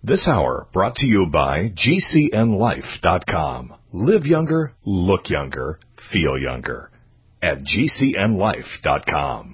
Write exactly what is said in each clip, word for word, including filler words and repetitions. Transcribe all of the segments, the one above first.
This hour brought to you by G C N life dot com. Live younger, look younger, feel younger at G C N life dot com.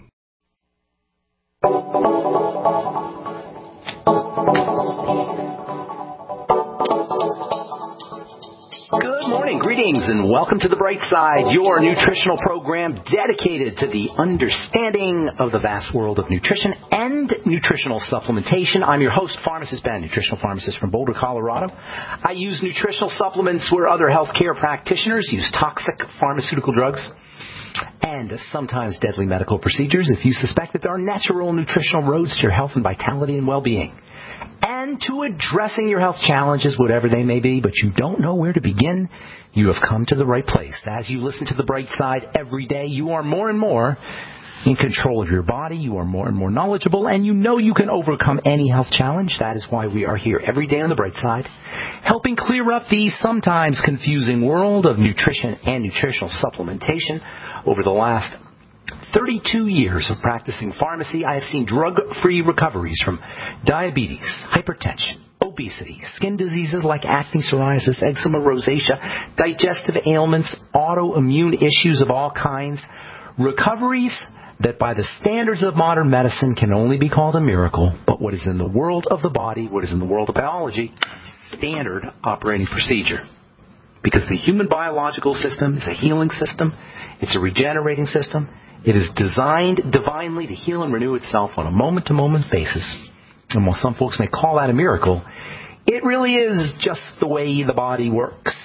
Good morning, greetings, and welcome to The Bright Side, your nutritional program dedicated to the understanding of the vast world of nutrition and nutritional supplementation. I'm your host, Pharmacist Ben, nutritional pharmacist from Boulder, Colorado. I use nutritional supplements where other healthcare practitioners use toxic pharmaceutical drugs and sometimes deadly medical procedures if you suspect that there are natural nutritional roads to your health and vitality and well-being, and to addressing your health challenges, whatever they may be, but you don't know where to begin, you have come to the right place. As you listen to The Bright Side every day, you are more and more in control of your body, you are more and more knowledgeable, and you know you can overcome any health challenge. That is why we are here every day on The Bright Side, helping clear up the sometimes confusing world of nutrition and nutritional supplementation. Over the last thirty-two years of practicing pharmacy, I have seen drug-free recoveries from diabetes, hypertension, obesity, skin diseases like acne, psoriasis, eczema, rosacea, digestive ailments, autoimmune issues of all kinds, recoveries that by the standards of modern medicine can only be called a miracle, but what is in the world of the body, what is in the world of biology, standard operating procedure. Because the human biological system is a healing system, it's a regenerating system, it is designed divinely to heal and renew itself on a moment-to-moment basis. And while some folks may call that a miracle, it really is just the way the body works.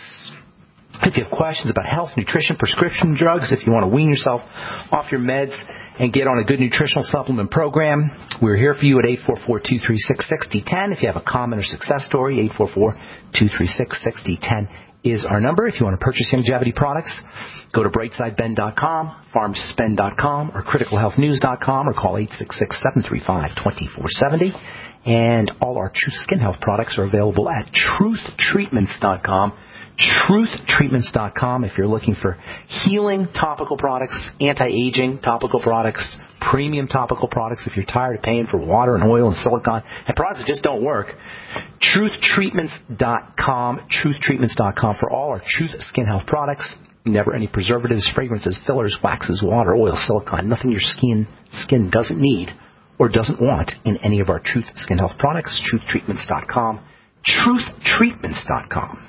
If you have questions about health, nutrition, prescription drugs, if you want to wean yourself off your meds and get on a good nutritional supplement program, we're here for you at eight four four, two three six, six zero one zero. If you have a comment or success story, eight four four, two three six, six zero one zero is our number. If you want to purchase longevity products, go to brightside ben dot com, pharmacist ben dot com, or critical health news dot com, or call eight six six, seven three five, two four seven zero. And all our Truth Skin Health products are available at truth treatments dot com. truth treatments dot com if you're looking for healing topical products, anti-aging topical products, premium topical products. If you're tired of paying for water and oil and silicone and products that just don't work, truth treatments dot com, truth treatments dot com for all our Truth Skin Health products. Never any preservatives, fragrances, fillers, waxes, water, oil, silicone, nothing your skin skin doesn't need or doesn't want in any of our Truth Skin Health products. truth treatments dot com, truth treatments dot com.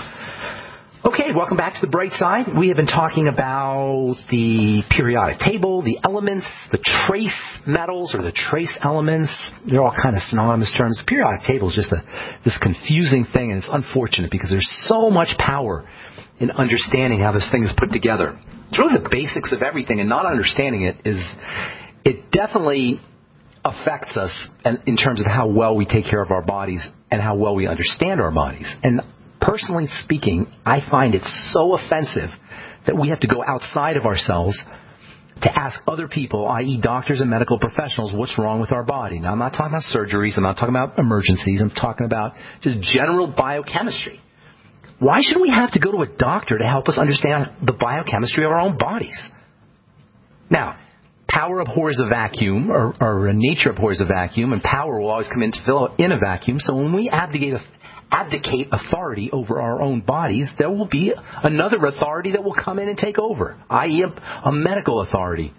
Okay, welcome back to The Bright Side. We have been talking about the periodic table, the elements, the trace metals or the trace elements. They're all kind of synonymous terms. The periodic table is just a, this confusing thing, and it's unfortunate because there's so much power in understanding how this thing is put together. It's really the basics of everything, and not understanding it is, it definitely affects us in terms of how well we take care of our bodies and how well we understand our bodies. And personally speaking, I find it so offensive that we have to go outside of ourselves to ask other people, that is doctors and medical professionals, what's wrong with our body. Now, I'm not talking about surgeries. I'm not talking about emergencies. I'm talking about just general biochemistry. Why should we have to go to a doctor to help us understand the biochemistry of our own bodies? Now, power abhors a vacuum, or, or nature abhors a vacuum, and power will always come in to fill in a vacuum. So when we abdicate a abdicate authority over our own bodies, there will be another authority that will come in and take over, that is a, a medical authority.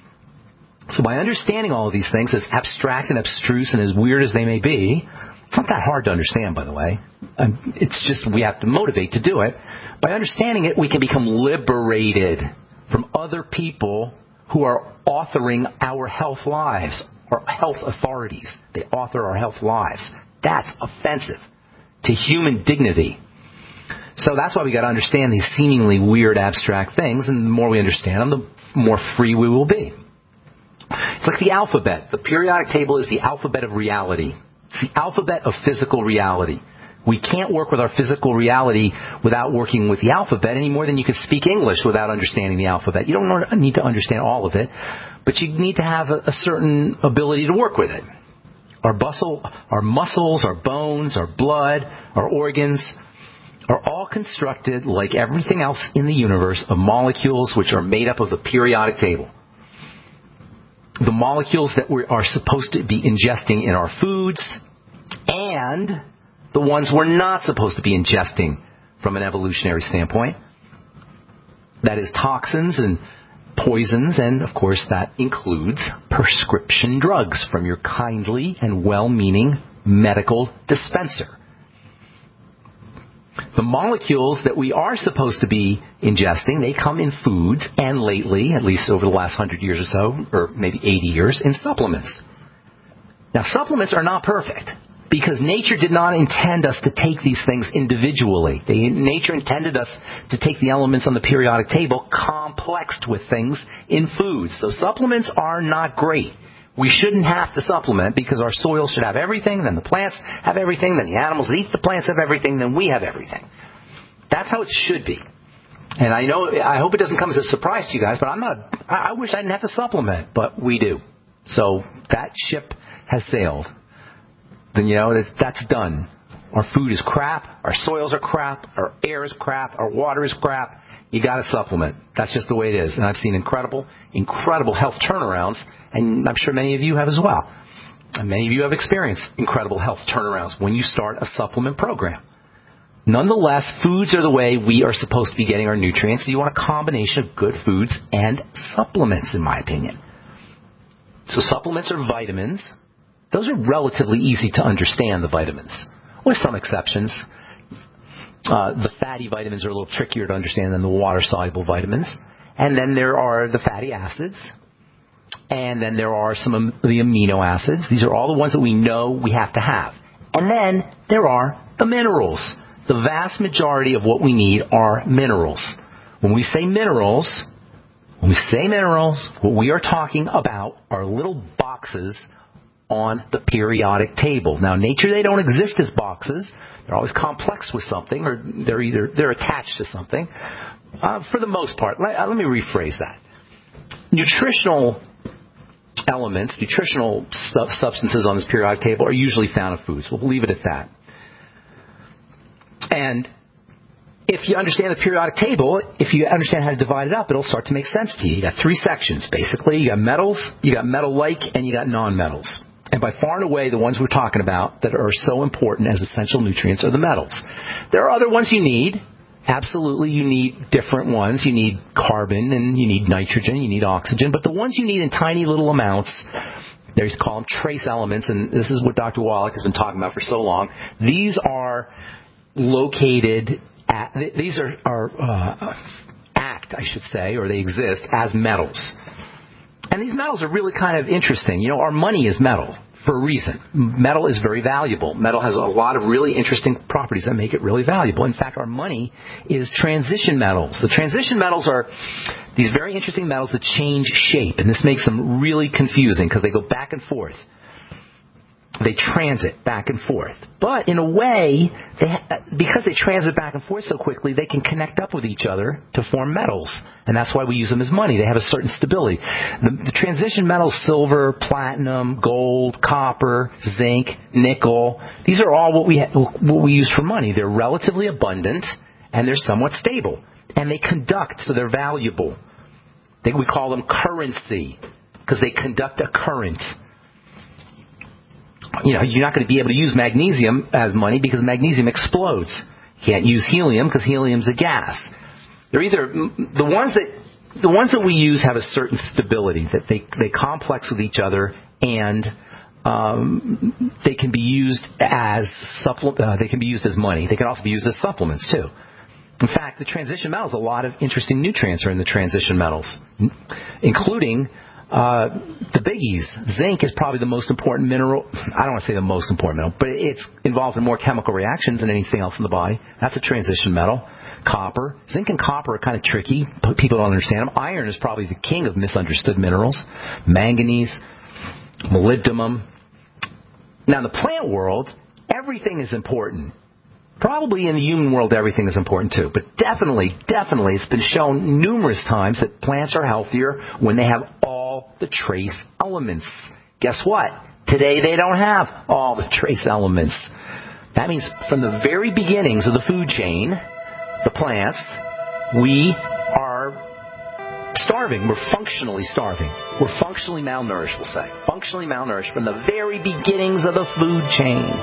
So by understanding all of these things, as abstract and abstruse and as weird as they may be, it's not that hard to understand, by the way. Um, it's just we have to motivate to do it. By understanding it, we can become liberated from other people who are authoring our health lives, our health authorities. They author our health lives. That's offensive to human dignity. So that's why we got to understand these seemingly weird, abstract things, and the more we understand them, the more free we will be. It's like the alphabet. The periodic table is the alphabet of reality. It's the alphabet of physical reality. We can't work with our physical reality without working with the alphabet any more than you can speak English without understanding the alphabet. You don't need to understand all of it, but you need to have a, a certain ability to work with it. Our, bustle, our muscles, our bones, our blood, our organs are all constructed, like everything else in the universe, of molecules which are made up of the periodic table. The molecules that we are supposed to be ingesting in our foods and the ones we're not supposed to be ingesting from an evolutionary standpoint. That is toxins and poisons, and of course that includes prescription drugs from your kindly and well-meaning medical dispenser. The molecules that we are supposed to be ingesting, they come in foods, and lately, at least over the last hundred years or so, or maybe eighty years, in supplements. Now, supplements are not perfect, because nature did not intend us to take these things individually. They, nature intended us to take the elements on the periodic table complexed with things in foods. So supplements are not great. We shouldn't have to supplement because our soil should have everything, then the plants have everything, then the animals that eat the plants have everything, then we have everything. That's how it should be. And I know, I hope it doesn't come as a surprise to you guys, but I'm not, I wish I didn't have to supplement, but we do. So that ship has sailed. Then you know, that's done. Our food is crap, our soils are crap, our air is crap, our water is crap. You got to supplement. That's just the way it is. And I've seen incredible, incredible health turnarounds, and I'm sure many of you have as well. And many of you have experienced incredible health turnarounds when you start a supplement program. Nonetheless, foods are the way we are supposed to be getting our nutrients. So you want a combination of good foods and supplements, in my opinion. So supplements are vitamins. Those are relatively easy to understand, the vitamins, with some exceptions. Uh, the fatty vitamins are a little trickier to understand than the water-soluble vitamins. And then there are the fatty acids. And then there are some of the amino acids. These are all the ones that we know we have to have. And then there are the minerals. The vast majority of what we need are minerals. When we say minerals, when we say minerals, what we are talking about are little boxes on the periodic table. Now, in nature, they don't exist as boxes. They're always complex with something, or they're either they're attached to something. Uh, for the most part, let, uh, let me rephrase that. Nutritional elements, nutritional su- substances on this periodic table are usually found in foods. We'll leave it at that. And if you understand the periodic table, if you understand how to divide it up, it'll start to make sense to you. You got three sections, basically. You got metals, you got metal-like, and you got non-metals. And by far and away, the ones we're talking about that are so important as essential nutrients are the metals. There are other ones you need. Absolutely, you need different ones. You need carbon, and you need nitrogen, you need oxygen. But the ones you need in tiny little amounts, they call them trace elements, and this is what Doctor Wallach has been talking about for so long. These are located at, these are, are uh, act, I should say, or they exist as metals. And these metals are really kind of interesting. You know, our money is metal for a reason. Metal is very valuable. Metal has a lot of really interesting properties that make it really valuable. In fact, our money is transition metals. The transition metals are these very interesting metals that change shape, and this makes them really confusing because they go back and forth. They transit back and forth. But in a way, they ha- because they transit back and forth so quickly, they can connect up with each other to form metals. And that's why we use them as money. They have a certain stability. The, the transition metals, silver, platinum, gold, copper, zinc, nickel, these are all what we ha- what we use for money. They're relatively abundant, and they're somewhat stable. And they conduct, so they're valuable. They, we call them currency because they conduct a current. You know, you're not going to be able to use magnesium as money because magnesium explodes. You can't use helium because helium's a gas. They're either the ones that the ones that we use have a certain stability that they they complex with each other, and um, they can be used as supple- uh, they can be used as money. They can also be used as supplements too. In fact, the transition metals, a lot of interesting nutrients are in the transition metals, including Uh, the biggies. Zinc is probably the most important mineral. I don't want to say the most important mineral, but it's involved in more chemical reactions than anything else in the body. That's a transition metal. Copper. Zinc and copper are kind of tricky. People don't understand them. Iron is probably the king of misunderstood minerals. Manganese, molybdenum. Now, in the plant world, everything is important. Probably in the human world, everything is important too. But definitely, definitely, it's been shown numerous times that plants are healthier when they have all the trace elements. Guess what? Today they don't have all the trace elements. That means from the very beginnings of the food chain, the plants, we are starving. We're functionally starving. We're functionally malnourished, we'll say. Functionally malnourished from the very beginnings of the food chain.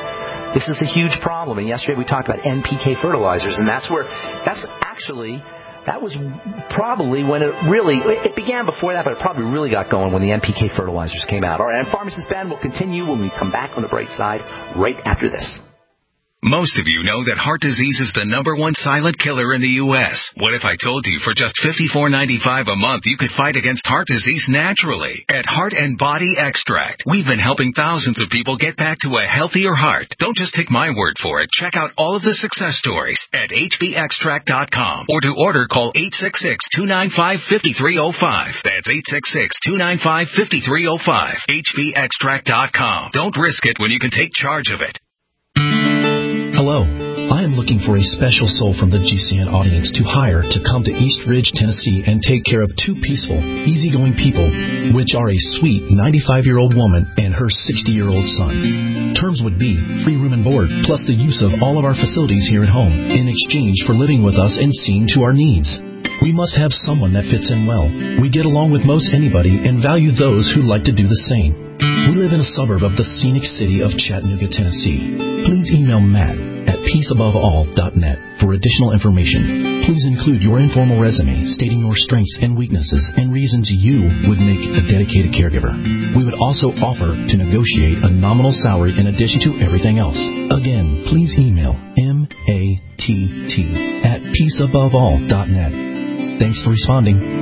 This is a huge problem. And yesterday we talked about N P K fertilizers, and that's where, that's actually, that was probably when it really, it began before that, but it probably really got going when the N P K fertilizers came out. All right, and Pharmacist Ben will continue when we come back on the bright side right after this. Most of you know that heart disease is the number one silent killer in the U S What if I told you for just fifty-four ninety-five a month you could fight against heart disease naturally? At Heart and Body Extract, we've been helping thousands of people get back to a healthier heart. Don't just take my word for it. Check out all of the success stories at H B extract dot com, or to order, call eight six six, two nine five, five three zero five. That's eight six six, two nine five, five three zero five. H B extract dot com. Don't risk it when you can take charge of it. Hello, I am looking for a special soul from the G C N audience to hire to come to East Ridge, Tennessee and take care of two peaceful, easygoing people, which are a sweet ninety-five-year-old woman and her sixty-year-old son. Terms would be free room and board, plus the use of all of our facilities here at home in exchange for living with us and seeing to our needs. We must have someone that fits in well. We get along with most anybody and value those who like to do the same. We live in a suburb of the scenic city of Chattanooga, Tennessee. Please email Matt at peace above all dot net for additional information. Please include your informal resume stating your strengths and weaknesses and reasons you would make a dedicated caregiver. We would also offer to negotiate a nominal salary in addition to everything else. Again, please email M A T T at peace above all dot net. Thanks for responding.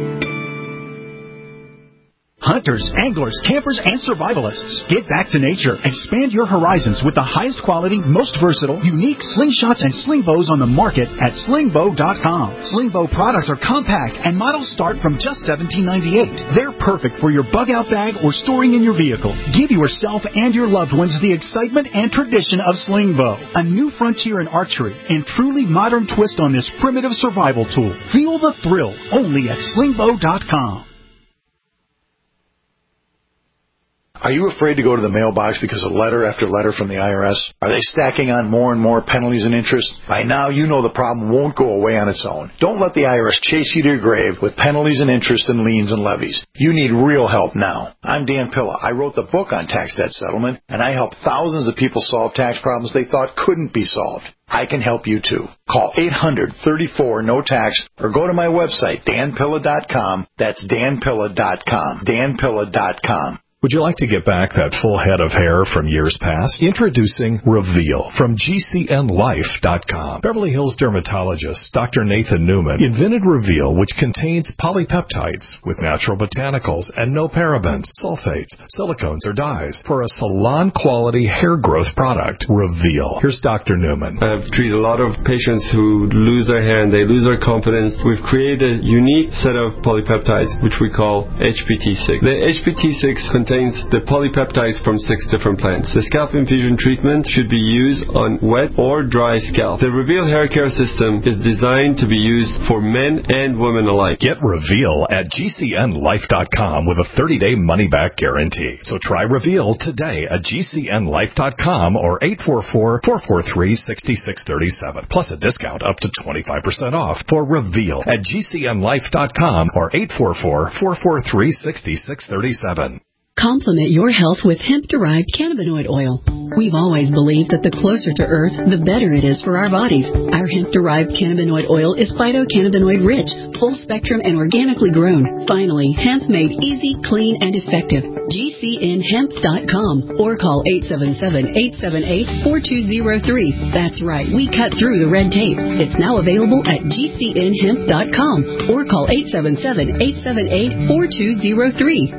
Hunters, anglers, campers, and survivalists. Get back to nature. Expand your horizons with the highest quality, most versatile, unique slingshots and sling bows on the market at sling bow dot com. Sling bow products are compact and models start from just seventeen ninety-eight. They're perfect for your bug out bag or storing in your vehicle. Give yourself and your loved ones the excitement and tradition of sling bow, a new frontier in archery and truly modern twist on this primitive survival tool. Feel the thrill only at sling bow dot com. Are you afraid to go to the mailbox because of letter after letter from the I R S? Are they stacking on more and more penalties and interest? By now, you know the problem won't go away on its own. Don't let the I R S chase you to your grave with penalties and interest and liens and levies. You need real help now. I'm Dan Pilla. I wrote the book on tax debt settlement, and I helped thousands of people solve tax problems they thought couldn't be solved. I can help you too. Call eight hundred, thirty-four, no tax or go to my website, dan pilla dot com. That's dan pilla dot com. dan pilla dot com. Would you like to get back that full head of hair from years past? Introducing Reveal from G C N life dot com. Beverly Hills dermatologist Doctor Nathan Newman invented Reveal, which contains polypeptides with natural botanicals and no parabens, sulfates, silicones, or dyes for a salon-quality hair growth product. Reveal. Here's Doctor Newman. I've treated a lot of patients who lose their hair and they lose their confidence. We've created a unique set of polypeptides, which we call H P T six. The H P T six contains the polypeptides from six different plants. The scalp infusion treatment should be used on wet or dry scalp. The Reveal hair care system is designed to be used for men and women alike. Get Reveal at G C N life dot com with a thirty-day money-back guarantee. So try Reveal today at G C N life dot com or eight four four, four four three, six six three seven. Plus a discount up to twenty-five percent off for Reveal at G C N life dot com or eight four four, four four three, six six three seven. Complement your health with hemp-derived cannabinoid oil. We've always believed that the closer to Earth, the better it is for our bodies. Our hemp-derived cannabinoid oil is phytocannabinoid-rich, full-spectrum, and organically grown. Finally, hemp made easy, clean, and effective. G C N hemp dot com or call eight seven seven, eight seven eight, four two zero three. That's right, we cut through the red tape. It's now available at G C N hemp dot com or call eight seven seven, eight seven eight, four two zero three.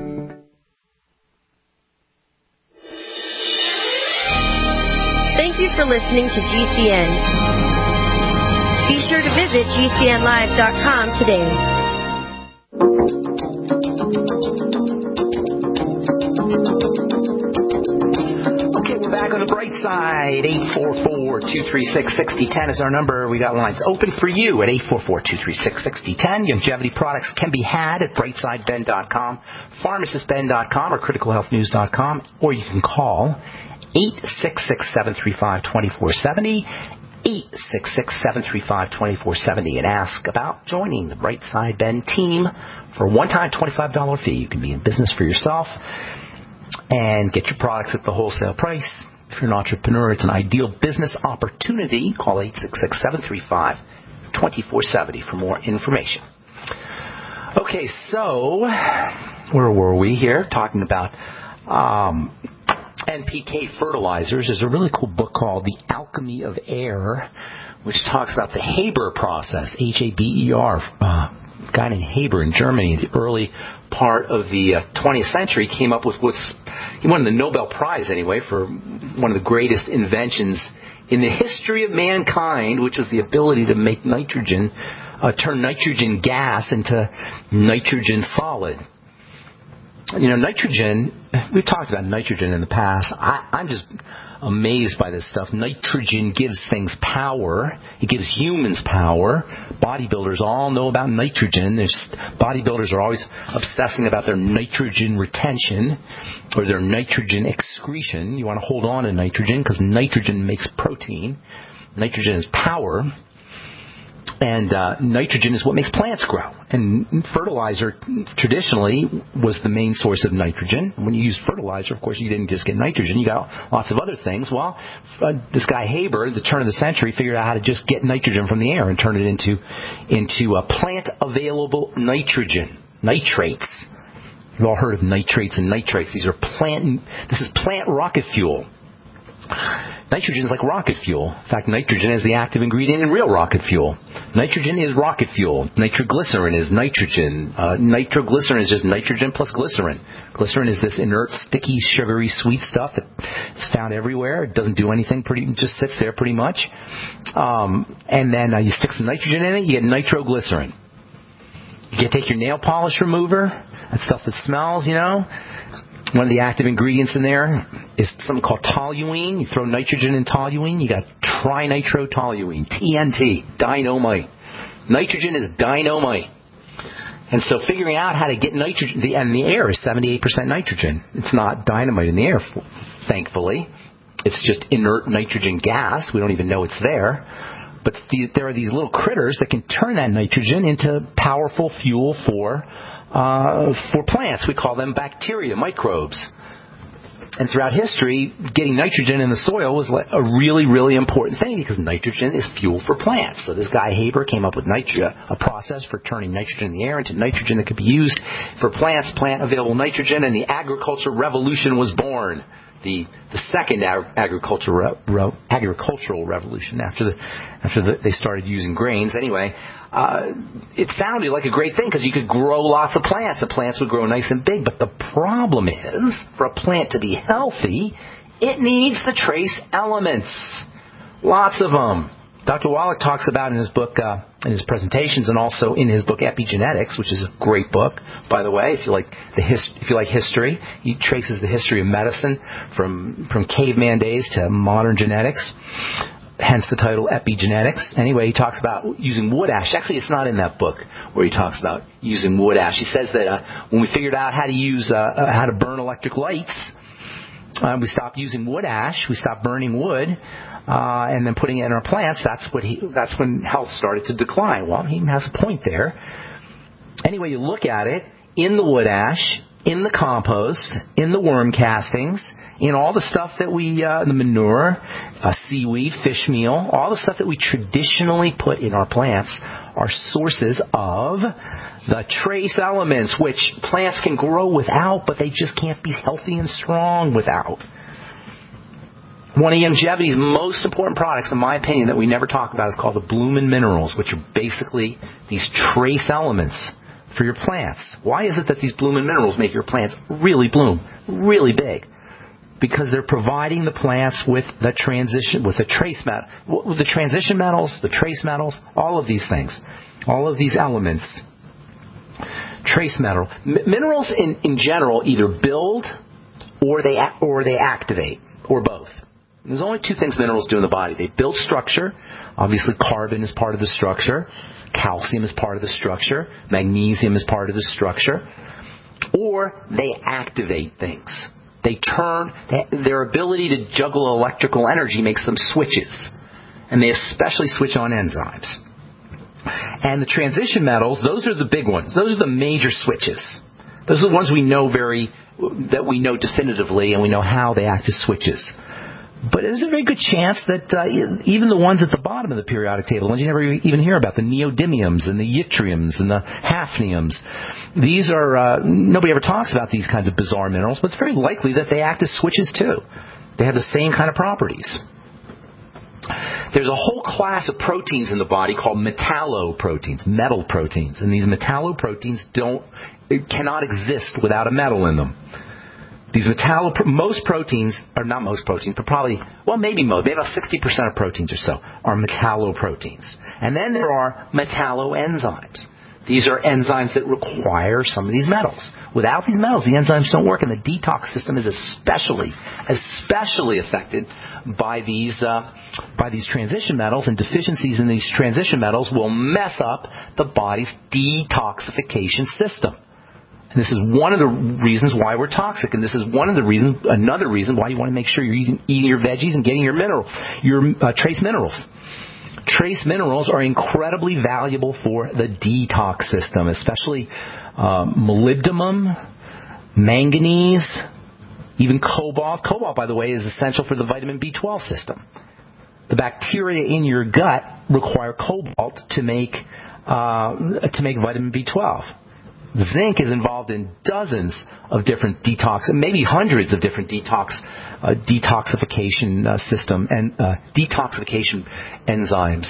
Thank you for listening to G C N. Be sure to visit G C N live dot com today. Okay, we're back on the bright side. eight four four, two three six, six zero one zero is our number. We got lines open for you at eight four four, two three six, six zero one zero. Longevity products can be had at brightside ben dot com, pharmacist ben dot com, or critical health news dot com, or you can call eight six six, seven three five, two four seven zero, eight six six, seven three five, two four seven zero, and ask about joining the Brightside Ben team for a one-time twenty-five dollars fee. You can be in business for yourself and get your products at the wholesale price. If you're an entrepreneur, it's an ideal business opportunity. Call eight six six, seven three five, two four seven zero for more information. Okay, so where were we here? Talking about um, N P K fertilizers. There's a really cool book called The Alchemy of Air, which talks about the Haber process, H A B E R. Uh, a guy named Haber in Germany, the early part of the uh, twentieth century, came up with what's, he won the Nobel Prize anyway for one of the greatest inventions in the history of mankind, which was the ability to make nitrogen, uh, turn nitrogen gas into nitrogen solid. You know, nitrogen, we've talked about nitrogen in the past. I, I'm just amazed by this stuff. Nitrogen gives things power. It gives humans power. Bodybuilders all know about nitrogen. There's, bodybuilders are always obsessing about their nitrogen retention or their nitrogen excretion. You want to hold on to nitrogen because nitrogen makes protein. Nitrogen is power. And uh, nitrogen is what makes plants grow. And fertilizer traditionally was the main source of nitrogen. When you use fertilizer, of course, you didn't just get nitrogen. You got lots of other things. Well, uh, this guy Haber, at the turn of the century, figured out how to just get nitrogen from the air and turn it into into a plant-available nitrogen, nitrates. You've all heard of nitrates and nitrates. These are plant. This is plant rocket fuel. Nitrogen is like rocket fuel. In fact, nitrogen is the active ingredient in real rocket fuel. Nitrogen is rocket fuel. Nitroglycerin is nitrogen. Uh, nitroglycerin is just nitrogen plus glycerin. Glycerin is this inert, sticky, sugary, sweet stuff that's found everywhere. It doesn't do anything. Pretty, it just sits there pretty much. Um, and then uh, you stick some nitrogen in it, you get nitroglycerin. You take your nail polish remover, that stuff that smells, you know. One of the active ingredients in there is something called toluene. You throw nitrogen in toluene, you got trinitrotoluene, T N T, dynamite. Nitrogen is dynamite. And so figuring out how to get nitrogen, the, and the air is seventy-eight percent nitrogen. It's not dynamite in the air, thankfully. It's just inert nitrogen gas. We don't even know it's there. But the, there are these little critters that can turn that nitrogen into powerful fuel for Uh, for plants. We call them bacteria, microbes. And throughout history, getting nitrogen in the soil was a really, really important thing because nitrogen is fuel for plants. So this guy Haber came up with nitri- a process for turning nitrogen in the air into nitrogen that could be used for plants, plant-available nitrogen, and the agricultural revolution was born. The the second ag- agricultural re- re- agricultural revolution after the after the, they started using grains. Anyway, uh, it sounded like a great thing because you could grow lots of plants. The plants would grow nice and big. But the problem is, for a plant to be healthy, it needs the trace elements. Lots of them. Doctor Wallach talks about in his book, uh, in his presentations, and also in his book Epigenetics, which is a great book, by the way. If you like the his, if you like history, he traces the history of medicine from from caveman days to modern genetics. Hence the title Epigenetics. Anyway, he talks about using wood ash. Actually, it's not in that book where he talks about using wood ash. He says that uh, when we figured out how to use uh, uh, how to burn electric lights, uh, we stopped using wood ash. We stopped burning wood. Uh, and then putting it in our plants, that's what he, that's when health started to decline. Well, he has a point there. Anyway, you look at it, in the wood ash, in the compost, in the worm castings, in all the stuff that we, uh, the manure, uh, seaweed, fish meal, all the stuff that we traditionally put in our plants are sources of the trace elements, which plants can grow without, but they just can't be healthy and strong without. One of Youngevity's most important products, in my opinion, that we never talk about is called the Bloomin' Minerals, which are basically these trace elements for your plants. Why is it that these Bloomin' Minerals make your plants really bloom, really big? Because they're providing the plants with the transition, with the trace metal, with the transition metals, the trace metals, all of these things, all of these elements. Trace metal. M- minerals in, in general either build or they or they activate, or both. There's only two things minerals do in the body. They build structure. Obviously, carbon is part of the structure. Calcium is part of the structure. Magnesium is part of the structure. Or they activate things. They turn, they, their ability to juggle electrical energy makes them switches. And they especially switch on enzymes. And the transition metals, those are the big ones. Those are the major switches. Those are the ones we know very, that we know definitively, and we know how they act as switches. But there's a very good chance that uh, even the ones at the bottom of the periodic table, the ones you never even hear about, the neodymiums and the yttriums and the hafniums, these are, uh, nobody ever talks about these kinds of bizarre minerals, but it's very likely that they act as switches too. They have the same kind of properties. There's a whole class of proteins in the body called metalloproteins, metal proteins, and these metalloproteins don't, cannot exist without a metal in them. These metallo, most proteins, or not most proteins, but probably, well, maybe most, maybe about sixty percent of proteins or so are metalloproteins. And then there are metalloenzymes. These are enzymes that require some of these metals. Without these metals, the enzymes don't work, and the detox system is especially, especially affected by these, uh, by these transition metals, and deficiencies in these transition metals will mess up the body's detoxification system. And this is one of the reasons why we're toxic, and this is one of the reasons, another reason why you want to make sure you're eating, eating your veggies and getting your mineral, your uh, trace minerals. Trace minerals are incredibly valuable for the detox system, especially uh, molybdenum, manganese, even cobalt. Cobalt, by the way, is essential for the vitamin B twelve system. The bacteria in your gut require cobalt to make uh, to make vitamin B twelve. Zinc is involved in dozens of different detox, maybe hundreds of different detox, uh, detoxification uh, system and uh, detoxification enzymes.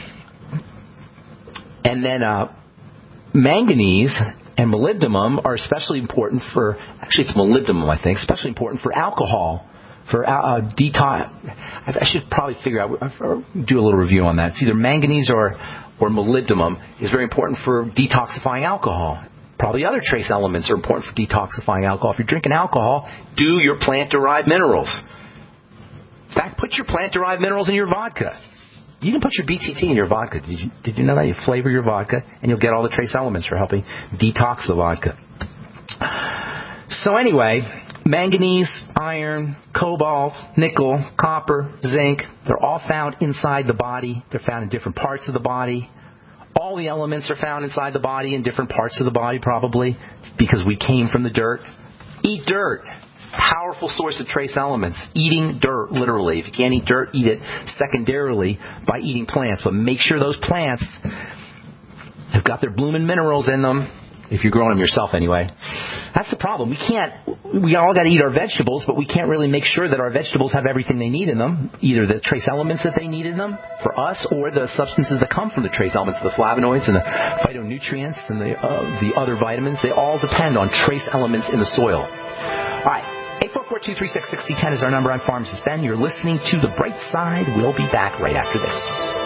And then uh, manganese and molybdenum are especially important for, actually it's molybdenum I think, especially important for alcohol, for uh, detox. I should probably figure out, or do a little review on that. It's either manganese or, or molybdenum is very important for detoxifying alcohol. Probably other trace elements are important for detoxifying alcohol. If you're drinking alcohol, do your plant-derived minerals. In fact, put your plant-derived minerals in your vodka. You can put your B T T in your vodka. Did you, did you know that? You flavor your vodka, and you'll get all the trace elements for helping detox the vodka. So anyway, manganese, iron, cobalt, nickel, copper, zinc, they're all found inside the body. They're found in different parts of the body. All the elements are found inside the body in different parts of the body, probably, because we came from the dirt. Eat dirt. Powerful source of trace elements. Eating dirt, literally. If you can't eat dirt, eat it secondarily by eating plants. But make sure those plants have got their blooming minerals in them. If you're growing them yourself, anyway. That's the problem. We can't, we all got to eat our vegetables, but we can't really make sure that our vegetables have everything they need in them, either the trace elements that they need in them for us or the substances that come from the trace elements, the flavonoids and the phytonutrients and the, uh, the other vitamins. They all depend on trace elements in the soil. All right. eight four four, two three six, six zero one zero is our number. I'm Pharmacist Ben. You're listening to The Bright Side. We'll be back right after this.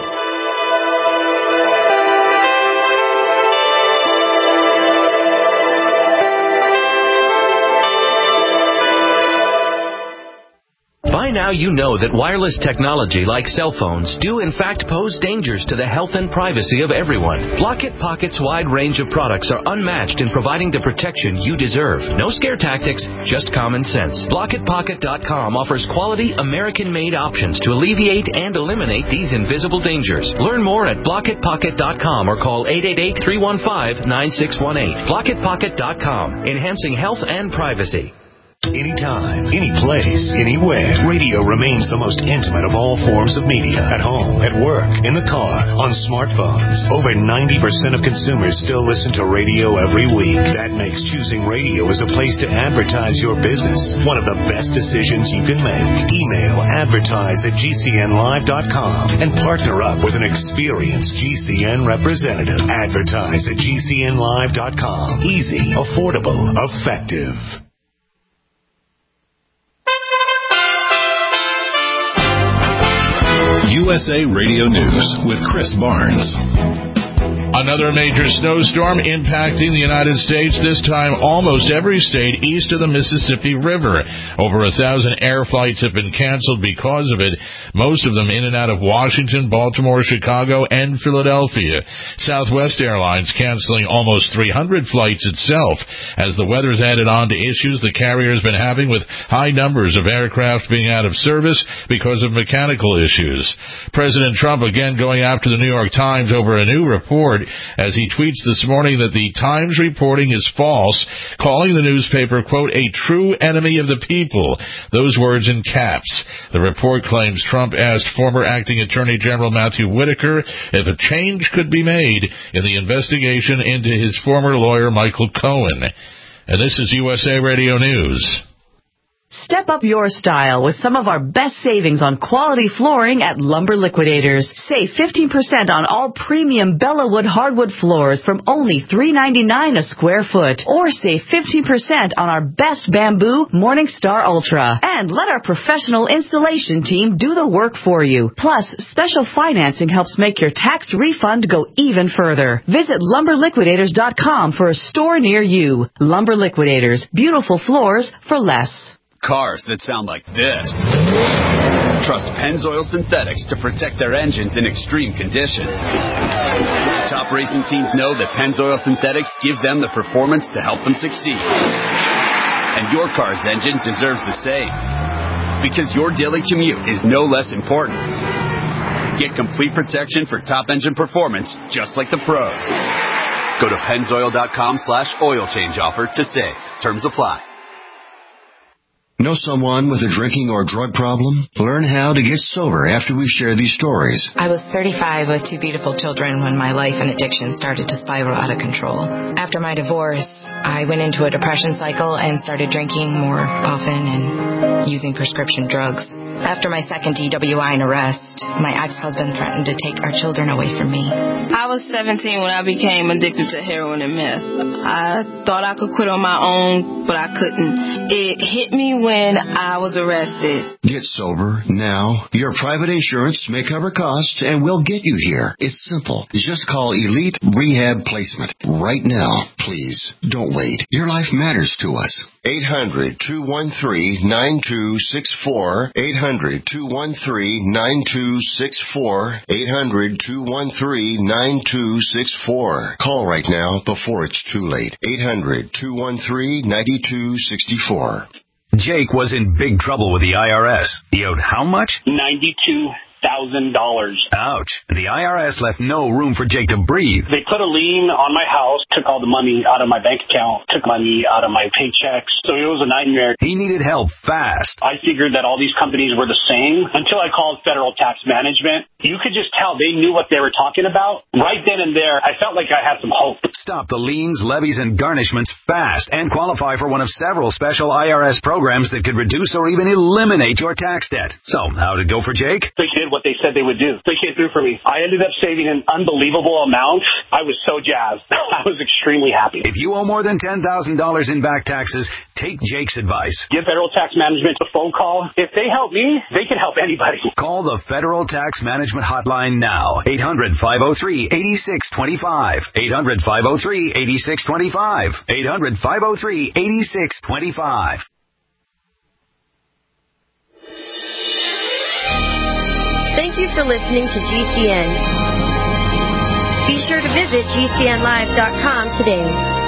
By now you know that wireless technology like cell phones do in fact pose dangers to the health and privacy of everyone. Blockit Pocket's wide range of products are unmatched in providing the protection you deserve. No scare tactics, just common sense. Blockit Pocket dot com offers quality American-made options to alleviate and eliminate these invisible dangers. Learn more at Blockit Pocket dot com or call eight eight eight, three one five, nine six one eight. Blockit Pocket dot com, enhancing health and privacy. Anytime, any place, anywhere, radio remains the most intimate of all forms of media. At home, at work, in the car, on smartphones. Over ninety percent of consumers still listen to radio every week. That makes choosing radio as a place to advertise your business one of the best decisions you can make. Email advertise at G C N live dot com and partner up with an experienced G C N representative. Advertise at G C N live dot com. Easy, affordable, effective. U S A Radio News with Chris Barnes. Another major snowstorm impacting the United States, this time almost every state east of the Mississippi River. Over a thousand air flights have been canceled because of it, most of them in and out of Washington, Baltimore, Chicago, and Philadelphia. Southwest Airlines canceling almost three hundred flights itself, as the weather's added on to issues the carrier's been having with high numbers of aircraft being out of service because of mechanical issues. President Trump again going after the New York Times over a new report report as he tweets this morning that the Times reporting is false, calling the newspaper, quote, a true enemy of the people. Those words in caps. The report claims Trump asked former acting Attorney General Matthew Whitaker if a change could be made in the investigation into his former lawyer Michael Cohen. And this is U S A Radio News. Step up your style with some of our best savings on quality flooring at Lumber Liquidators. Save fifteen percent on all premium Bellawood hardwood floors from only three ninety-nine a square foot. Or save fifteen percent on our best bamboo Morningstar Ultra. And let our professional installation team do the work for you. Plus, special financing helps make your tax refund go even further. Visit lumber liquidators dot com for a store near you. Lumber Liquidators. Beautiful floors for less. Cars that sound like this. Trust Pennzoil Synthetics to protect their engines in extreme conditions. Top racing teams know that Pennzoil Synthetics give them the performance to help them succeed. And your car's engine deserves the same. Because your daily commute is no less important. Get complete protection for top engine performance just like the pros. Go to Pennzoil dot com slash oil change offer to save. Terms apply. Know someone with a drinking or drug problem? Learn how to get sober after we share these stories. I was thirty-five with two beautiful children when my life and addiction started to spiral out of control. After my divorce, I went into a depression cycle and started drinking more often and using prescription drugs. After my second D W I and arrest, my ex-husband threatened to take our children away from me. I was seventeen when I became addicted to heroin and meth. I thought I could quit on my own, but I couldn't. It hit me when I was arrested. Get sober now. Your private insurance may cover costs and we'll get you here. It's simple. Just call Elite Rehab Placement right now. Please, don't wait. Your life matters to us. eight hundred, two one three, nine two six four. eight hundred, two one three, nine two six four. eight hundred, two one three, nine two six four. Call right now before it's too late. eight hundred, two one three, nine two six four. Jake was in big trouble with the I R S. He owed how much? ninety-two thousand dollars. Ouch. The I R S left no room for Jake to breathe. They put a lien on my house, took all the money out of my bank account, took money out of my paychecks. So it was a nightmare. He needed help fast. I figured that all these companies were the same until I called Federal Tax Management. You could just tell they knew what they were talking about. Right then and there, I felt like I had some hope. Stop the liens, levies, and garnishments fast and qualify for one of several special I R S programs that could reduce or even eliminate your tax debt. So, how'd it go for Jake? They did what they said they would do. They came through for me. I ended up saving an unbelievable amount. I was so jazzed. I was extremely happy. If you owe more than ten thousand dollars in back taxes, take Jake's advice. Give Federal Tax Management a phone call. If they help me, they can help anybody. Call the Federal Tax Management Hotline now. eight hundred, five oh three, eight six two five. eight hundred, five oh three, eight six two five. eight hundred, five oh three, eight six two five. Thank you for listening to G C N. Be sure to visit G C N live dot com today.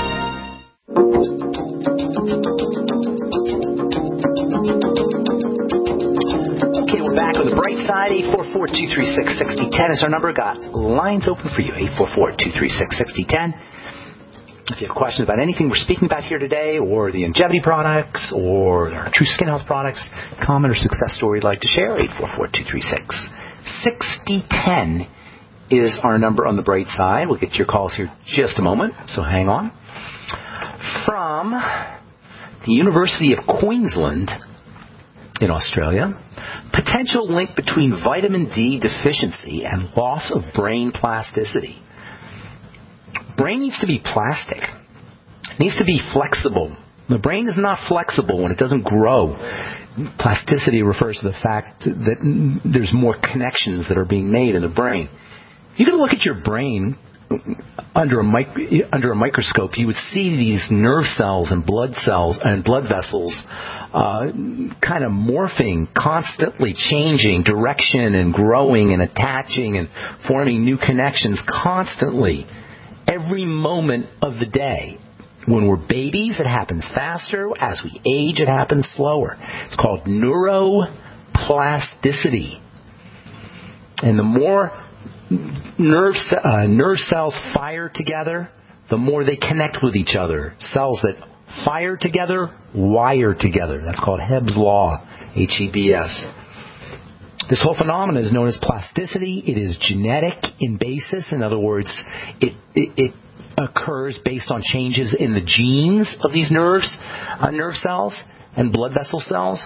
Okay, we're back on the bright side. eight four four, two three six, six oh one oh is our number. Got lines open for you. eight four four, two three six, six oh one oh. If you have questions about anything we're speaking about here today, or the Ingevity products, or our True Skin Health products, comment or success story you'd like to share, eight four four, two three six, six oh one oh is our number on the bright side. We'll get your calls here in just a moment, so hang on. From the University of Queensland in Australia, potential link between vitamin D deficiency and loss of brain plasticity. Brain needs to be plastic. It needs to be flexible. The brain is not flexible when it doesn't grow. Plasticity refers to the fact that there's more connections that are being made in the brain. If you could look at your brain under a mic- under a microscope, you would see these nerve cells and blood cells and blood vessels uh, kind of morphing, constantly changing direction and growing and attaching and forming new connections constantly. Every moment of the day. When we're babies, it happens faster. As we age, it happens slower. It's called neuroplasticity. And the more nerve uh, nerve cells fire together, the more they connect with each other. Cells that fire together, wire together. That's called Hebb's Law, H E B S. This whole phenomenon is known as plasticity. It is genetic in basis. In other words, it, it, it occurs based on changes in the genes of these nerves, uh, nerve cells and blood vessel cells.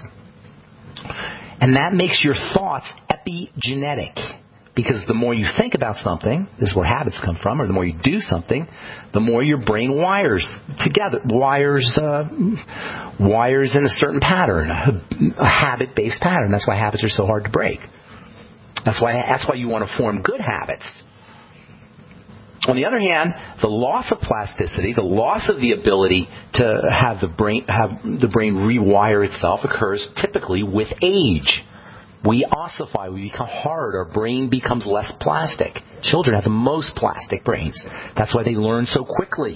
And that makes your thoughts epigenetic. Because the more you think about something, this is where habits come from, or the more you do something, the more your brain wires together, wires uh, wires in a certain pattern, a, a habit-based pattern. That's why habits are so hard to break. That's why that's why you want to form good habits. On the other hand, the loss of plasticity, the loss of the ability to have the brain have the brain rewire itself, occurs typically with age. We ossify, we become hard, our brain becomes less plastic. Children have the most plastic brains. That's why they learn so quickly.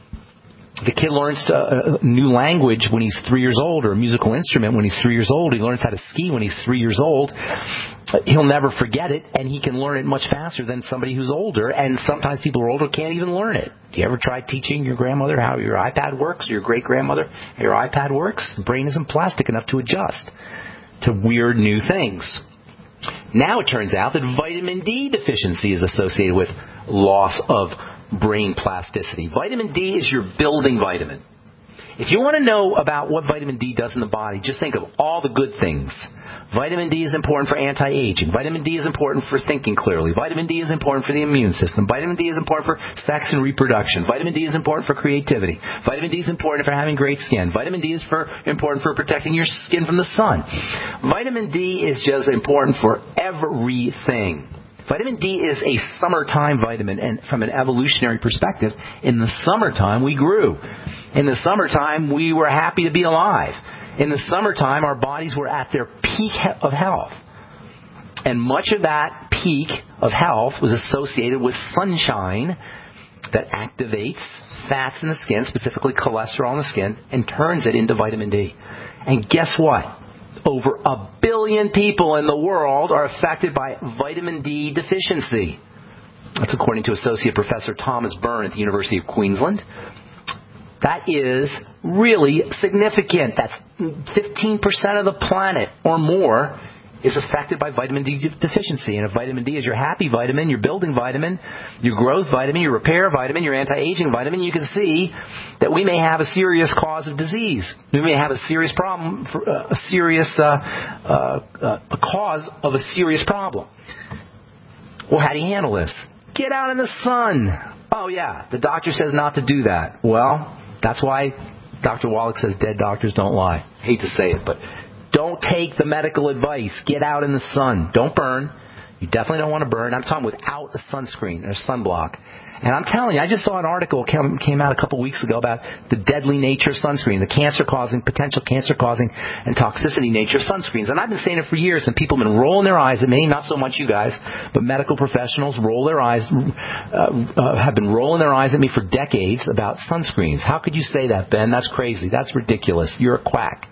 If a kid learns a new language when he's three years old, or a musical instrument when he's three years old, he learns how to ski when he's three years old, he'll never forget it, and he can learn it much faster than somebody who's older, and sometimes people who are older can't even learn it. Do you ever try teaching your grandmother how your iPad works, or your great-grandmother how your iPad works? The brain isn't plastic enough to adjust to weird new things. Now it turns out that vitamin D deficiency is associated with loss of brain plasticity. Vitamin D is your building vitamin. If you want to know about what vitamin D does in the body, just think of all the good things. Vitamin D is important for anti-aging. Vitamin D is important for thinking clearly. Vitamin D is important for the immune system. Vitamin D is important for sex and reproduction. Vitamin D is important for creativity. Vitamin D is important for having great skin. Vitamin D is for, important for protecting your skin from the sun. Vitamin D is just important for everything. Vitamin D is a summertime vitamin, and from an evolutionary perspective, in the summertime we grew. In the summertime we were happy to be alive. In the summertime our bodies were at their peak of health. And much of that peak of health was associated with sunshine that activates fats in the skin, specifically cholesterol in the skin, and turns it into vitamin D. And guess what? Over a billion people in the world are affected by vitamin D deficiency. That's according to Associate Professor Thomas Byrne at the University of Queensland. That is really significant. That's fifteen percent of the planet or more is affected by vitamin D deficiency. And if vitamin D is your happy vitamin, your building vitamin, your growth vitamin, your repair vitamin, your anti-aging vitamin, you can see that we may have a serious cause of disease. We may have a serious problem, for, uh, a serious uh, uh, uh, a cause of a serious problem. Well, how do you handle this? Get out in the sun. Oh, yeah, the doctor says not to do that. Well, that's why Doctor Wallach says dead doctors don't lie. I hate to say it, but don't take the medical advice. Get out in the sun. Don't burn. You definitely don't want to burn. I'm talking without a sunscreen or a sunblock. And I'm telling you, I just saw an article came, came out a couple weeks ago about the deadly nature of sunscreen, the cancer-causing, potential cancer-causing, and toxicity nature of sunscreens. And I've been saying it for years, and people have been rolling their eyes at me, not so much you guys, but medical professionals roll their eyes, uh, uh, have been rolling their eyes at me for decades about sunscreens. How could you say that, Ben? That's crazy. That's ridiculous. You're a quack.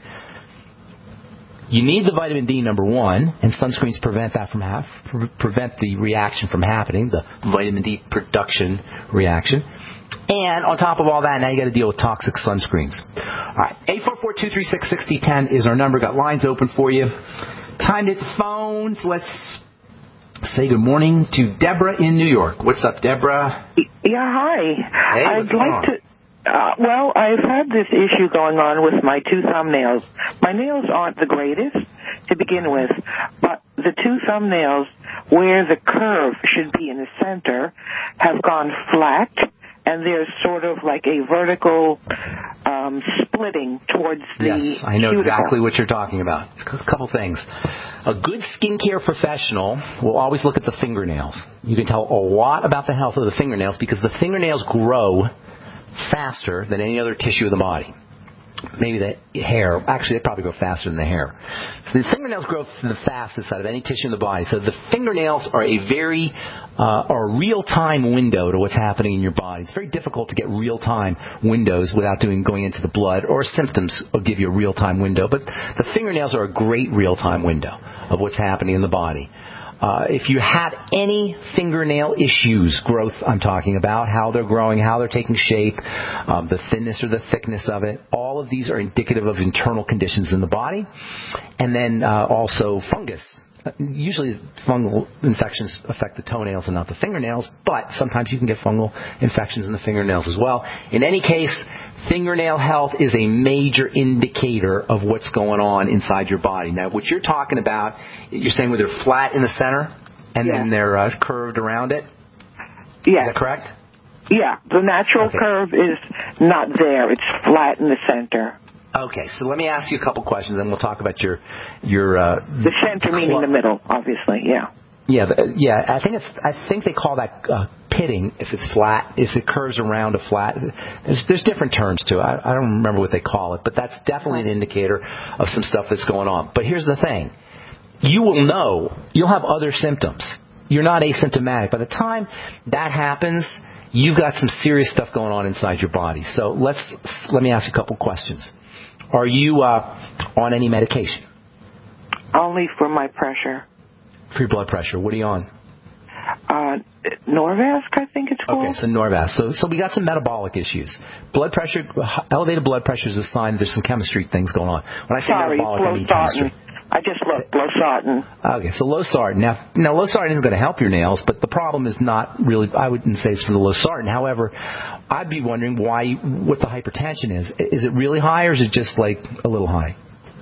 You need the vitamin D, number one, and sunscreens prevent that from hap- pre- prevent the reaction from happening, the vitamin D production reaction. And on top of all that, now you got to deal with toxic sunscreens. All right, eight four four, two three six, six zero one zero is our number. Got lines open for you. Time to hit the phones. Let's say good morning to Deborah in New York. What's up, Deborah? Yeah, hi. Hey, I'd like to. Uh, well, I've had this issue going on with my two thumbnails. My nails aren't the greatest to begin with, but the two thumbnails where the curve should be in the center have gone flat, and there's sort of like a vertical um, splitting towards the Yes, I know cuticle. exactly what you're talking about. A couple things. A good skincare professional will always look at the fingernails. You can tell a lot about the health of the fingernails because the fingernails grow faster than any other tissue of the body. Maybe the hair. Actually, they probably grow faster than the hair. So the fingernails grow the fastest out of any tissue in the body. So the fingernails are a very, uh, are a real-time window to what's happening in your body. It's very difficult to get real-time windows without doing going into the blood, or symptoms will give you a real-time window. But the fingernails are a great real-time window of what's happening in the body. Uh, if you have any fingernail issues, growth I'm talking about, how they're growing, how they're taking shape, um, the thinness or the thickness of it, all of these are indicative of internal conditions in the body. And then uh, also fungus. Usually fungal infections affect the toenails and not the fingernails, but sometimes you can get fungal infections in the fingernails as well. In any case, fingernail health is a major indicator of what's going on inside your body. Now, what you're talking about, you're saying where they're flat in the center and yeah. then they're uh, curved around it? Yeah. Is that correct? Yeah. The natural okay. curve is not there. It's flat in the center. Okay, so let me ask you a couple questions, and we'll talk about your your uh, the center, meaning cl- the middle, obviously. Yeah. Yeah, the, yeah. I think it's. I think they call that uh, pitting if it's flat. If it curves around a flat, there's there's different terms to it. I, I don't remember what they call it, but that's definitely an indicator of some stuff that's going on. But here's the thing: you will know. You'll have other symptoms. You're not asymptomatic. By the time that happens, you've got some serious stuff going on inside your body. So let's let me ask you a couple questions. Are you uh, on any medication? Only for my pressure. For your blood pressure. What are you on? Uh, Norvasc, I think it's called. Okay, so Norvasc. So, so we got some metabolic issues. Blood pressure, elevated blood pressure is a sign there's some chemistry things going on. When I say Sorry, metabolic, I mean chemistry. I just looked, losartan. Okay, so losartan. Now, now losartan isn't going to help your nails, but the problem is not really, I wouldn't say it's from the losartan. However, I'd be wondering why, what the hypertension is. Is it really high or is it just like a little high?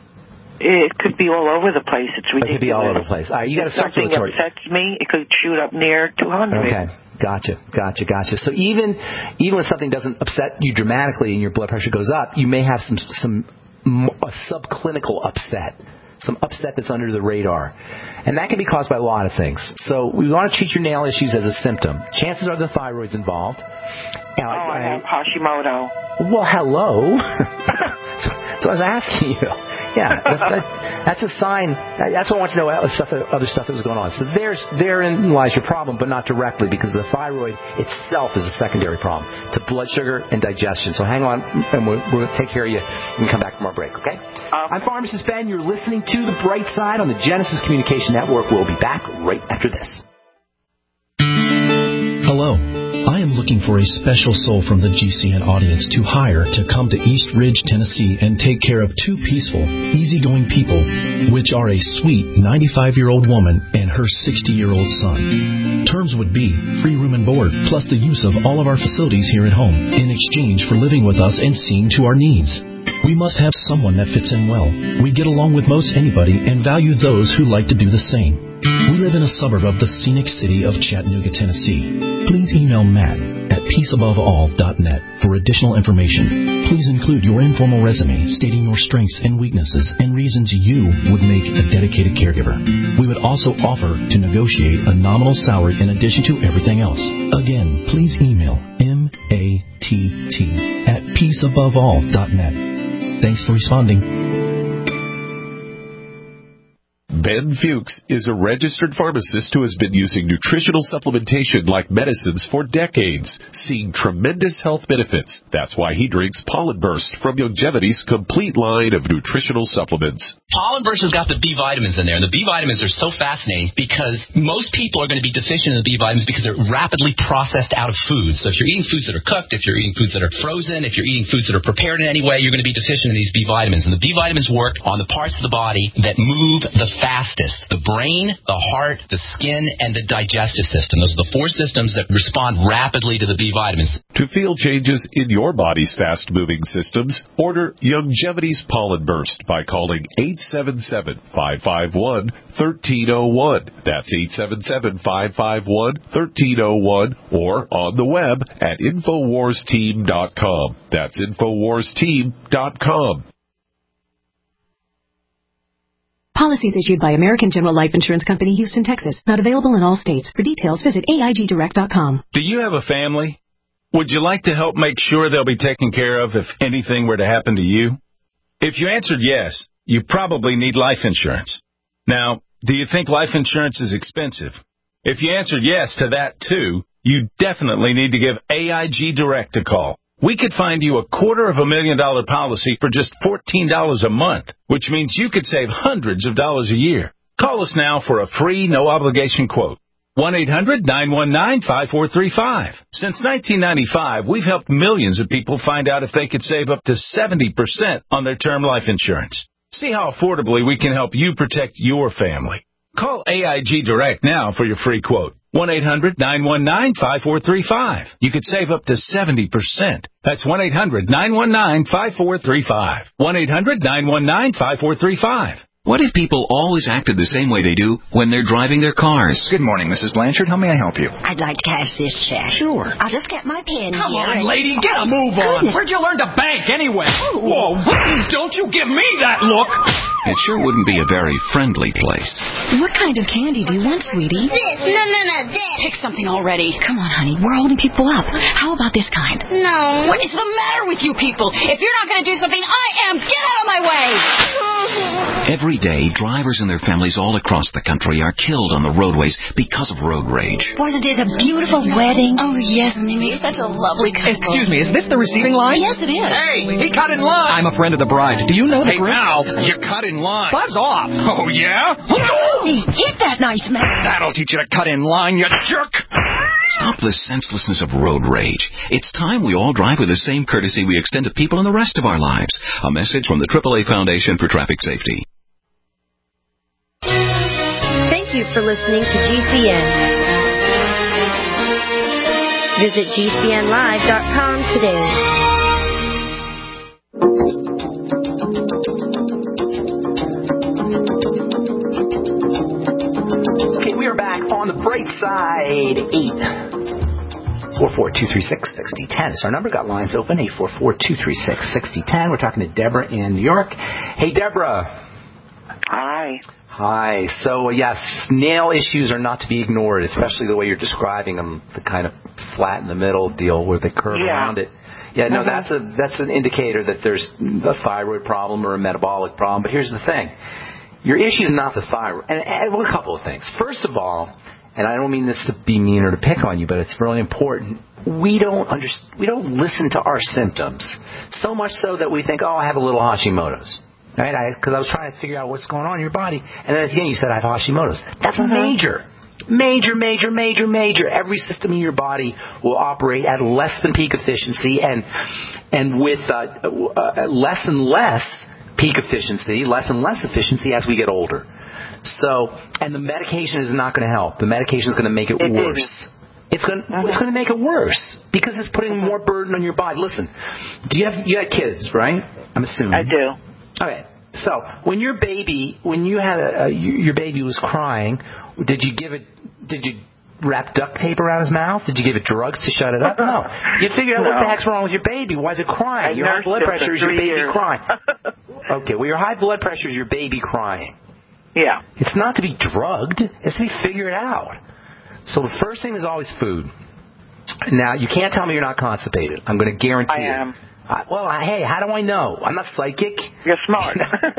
It could be all over the place. It's ridiculous. It could be all over the place. All right, you got a circulatory. If something upsets me, it could shoot up near two hundred. Okay. Gotcha, gotcha, gotcha. So even even when something doesn't upset you dramatically and your blood pressure goes up, you may have some some a subclinical upset. Some upset that's under the radar. And that can be caused by a lot of things. So we want to treat your nail issues as a symptom. Chances are the thyroid's involved. Now, oh, I, I have Hashimoto. Well, hello. so, so I was asking you. Yeah, that's, that, that's a sign. That's what I want you to know, stuff, other stuff that was going on. So there's, therein lies your problem, but not directly, because the thyroid itself is a secondary problem to blood sugar and digestion. So hang on, and we'll, we'll take care of you when we come back from our break, okay? Um, I'm Pharmacist Ben. You're listening to The Bright Side on the Genesis Communication Network. We'll be back right after this. Hello. I am looking for a special soul from the G C N audience to hire to come to East Ridge, Tennessee and take care of two peaceful, easygoing people, which are a sweet ninety-five-year-old woman and her sixty-year-old son. Terms would be free room and board, plus the use of all of our facilities here at home in exchange for living with us and seeing to our needs. We must have someone that fits in well. We get along with most anybody and value those who like to do the same. We live in a suburb of the scenic city of Chattanooga, Tennessee. Please email Matt at peace above all dot net for additional information. Please include your informal resume stating your strengths and weaknesses and reasons you would make a dedicated caregiver. We would also offer to negotiate a nominal salary in addition to everything else. Again, please email M A T T at peace above all dot net. Thanks for responding. Ben Fuchs is a registered pharmacist who has been using nutritional supplementation like medicines for decades, seeing tremendous health benefits. That's why he drinks Pollen Burst from Youngevity's complete line of nutritional supplements. Pollen Burst has got the B vitamins in there, and the B vitamins are so fascinating because most people are going to be deficient in the B vitamins because they're rapidly processed out of foods. So if you're eating foods that are cooked, if you're eating foods that are frozen, if you're eating foods that are prepared in any way, you're going to be deficient in these B vitamins. And the B vitamins work on the parts of the body that move the fastest: the brain, the heart, the skin, and the digestive system. Those are the four systems that respond rapidly to the B vitamins. To feel changes in your body's fast-moving systems, order Youngevity's Pollen Burst by calling eight seven seven, five five one, one three zero one. That's eight seven seven, five five one, one three zero one, or on the web at infowars team dot com. That's infowars team dot com. Policies issued by American General Life Insurance Company, Houston, Texas. Not available in all states. For details, visit A I G direct dot com. Do you have a family? Would you like to help make sure they'll be taken care of if anything were to happen to you? If you answered yes, you probably need life insurance. Now, do you think life insurance is expensive? If you answered yes to that too, you definitely need to give A I G Direct a call. We could find you a quarter of a million dollar policy for just fourteen dollars a month, which means you could save hundreds of dollars a year. Call us now for a free, no-obligation quote. one eight hundred nine one nine five four three five. Since nineteen ninety-five, we've helped millions of people find out if they could save up to seventy percent on their term life insurance. See how affordably we can help you protect your family. Call A I G Direct now for your free quote. one eight hundred nine one nine five four three five. You could save up to seventy percent. That's one eight hundred nine one nine five four three five. one eight hundred nine one nine five four three five. What if people always acted the same way they do when they're driving their cars? Good morning, Missus Blanchard. How may I help you? I'd like to cash this check. Sure. I'll just get my pen Come here. on, lady, get a move on. Goodness. Where'd you learn to bank anyway? Whoa, don't you give me that look. It sure wouldn't be a very friendly place. What kind of candy do you want, sweetie? This. No, no, no, this. Pick something already. Come on, honey. We're holding people up. How about this kind? No. What is the matter with you people? If you're not going to do something, I am. Get out of my way. Every day, drivers and their families all across the country are killed on the roadways because of road rage. Wasn't it a beautiful wedding? Oh, yes, and they made such a lovely couple. Excuse me, is this the receiving line? Yes, it is. Hey, he cut in line. I'm a friend of the bride. Do you know the Hey, group? Now, you cut in line. Buzz off. Oh, yeah? Hey, hit that nice man. That'll teach you to cut in line, you jerk. Stop the senselessness of road rage. It's time we all drive with the same courtesy we extend to people in the rest of our lives. A message from the triple A Foundation for Traffic Safety. Thank you for listening to G C N. Visit G C N live dot com today. Okay, we are back on the bright side. eight four four, two three six, six zero one zero is our number. Got lines open. eight four four, two three six, six zero one zero. We're talking to Deborah in New York. Hey, Deborah. Hi. Hi. So, yes, nail issues are not to be ignored, especially the way you're describing them, the kind of flat in the middle deal where they curve Yeah. around it. Yeah, no, Mm-hmm. that's a that's an indicator that there's a thyroid problem or a metabolic problem. But here's the thing. Your issue is not the thyroid. And, and well, a couple of things. First of all, and I don't mean this to be mean or to pick on you, but it's really important, we don't underst- we don't listen to our symptoms. So much so that we think, oh, I have a little Hashimoto's. Right? Because I, I was trying to figure out what's going on in your body. And then at the end you said, I have Hashimoto's. That's Mm-hmm. major. Major, major, major, major. Every system in your body will operate at less than peak efficiency and and with uh, uh, less and less peak efficiency, less and less efficiency as we get older. So, and the medication is not going to help. The medication is going to make it, it worse. Isn't. It's going uh-huh. it's going to make it worse because it's putting more burden on your body. Listen, do you have you have kids, right? I'm assuming. I do. Okay. So, when your baby, when you had a, a your baby was crying, did you give it? Did you wrap duct tape around his mouth? Did you give it drugs to shut it up? No. You figure out no. what the heck's wrong with your baby. Why is it crying? I your high blood pressure is your baby years. crying. Okay. Well, your high blood pressure is your baby crying. Yeah. It's not to be drugged. It's to be figured out. So the first thing is always food. Now, you can't tell me you're not constipated. I'm going to guarantee I you. am. Uh, well, hey, how do I know? I'm not psychic. You're smart.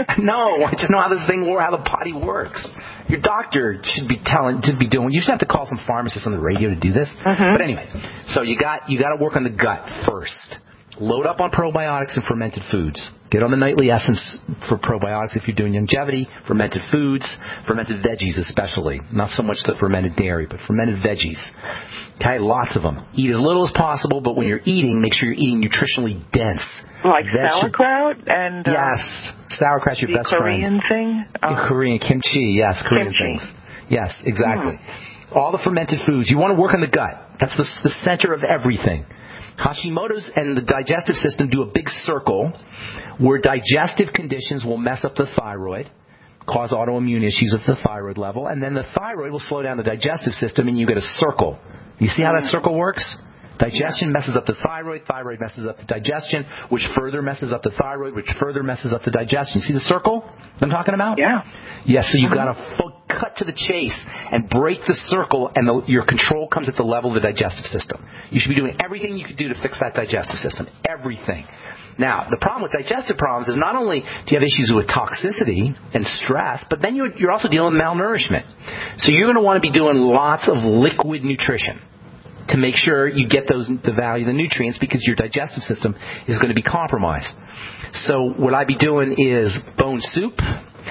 No, I just know how this thing works, how the body works. Your doctor should be telling, should be doing. You should have to call some pharmacist on the radio to do this. Mm-hmm. But anyway, so you got you got to work on the gut first. Load up on probiotics and fermented foods. Get on the nightly essence for probiotics if you're doing longevity, fermented foods, fermented veggies especially. Not so much the fermented dairy, but fermented veggies. Okay, lots of them. Eat as little as possible, but when you're eating, make sure you're eating nutritionally dense. Like Veg- sauerkraut and uh, yes, sauerkraut's your the best Korean friend. thing. Uh, Korean kimchi, yes, Korean kimchi. things. Yes, exactly. Mm. All the fermented foods. You want to work on the gut. That's the, the center of everything. Hashimoto's and the digestive system do a big circle where digestive conditions will mess up the thyroid, cause autoimmune issues at the thyroid level, and then the thyroid will slow down the digestive system and you get a circle. You see how that circle works? Digestion messes up the thyroid, thyroid messes up the digestion, which further messes up the thyroid, which further messes up the digestion. See the circle I'm talking about? Yeah. Yes, so you've got to fo- cut to the chase and break the circle, and the, your control comes at the level of the digestive system. You should be doing everything you can do to fix that digestive system. Everything. Now, the problem with digestive problems is not only do you have issues with toxicity and stress, but then you're, you're also dealing with malnourishment. So you're going to want to be doing lots of liquid nutrition to make sure you get those the value of the nutrients because your digestive system is going to be compromised. So what I'd be doing is bone soup,